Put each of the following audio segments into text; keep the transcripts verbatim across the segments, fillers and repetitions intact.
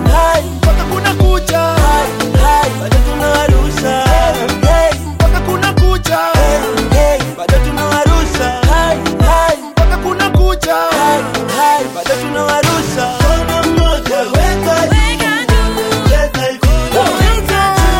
hai, mpaka kuna kucha, hai, hai, bado tunawarusha, hey, mpaka kuna kucha, hey, hey, bado tunawarusha, hai, hai, mpaka kuna kucha, hai, hai, bado tunawarusha. Kona mmoja weka juu, weka juu, weka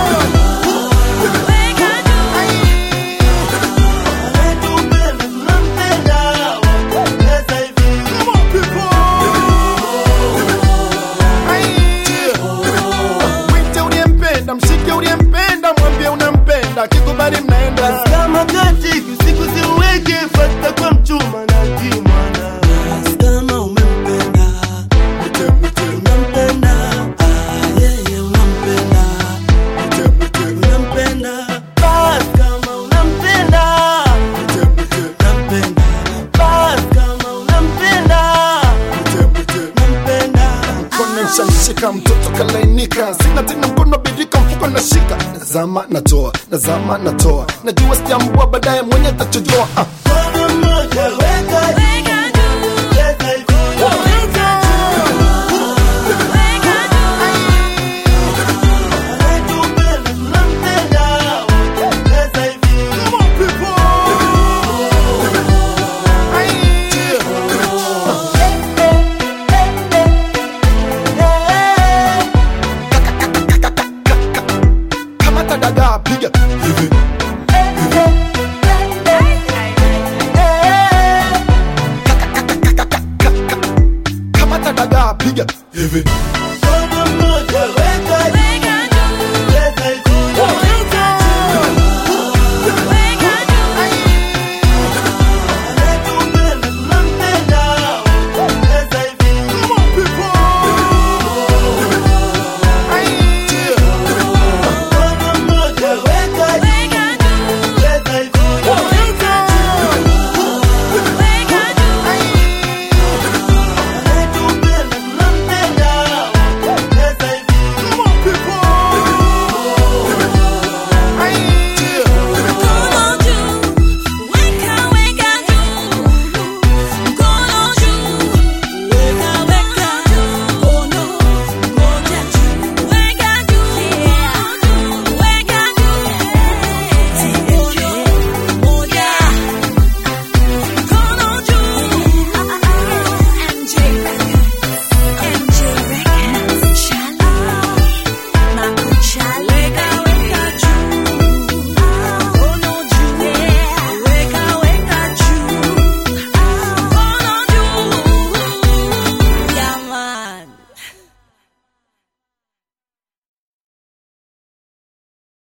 kikubali mnaenda kama kati usiku siweke fata kwa mchuma na kimwana. Kama umempenda mte mte unampenda, ah yeye unampenda mte mte unampenda, bas kama unampenda mte mte unampenda, bas kama unampenda mte mte unampenda. Mkono nishashika mtoto kalainika, sina tena mkono bidika mfuko nashika, nazama natoa, nazama natoa, najua sijambua baadaye mwenye tachojoa. ah.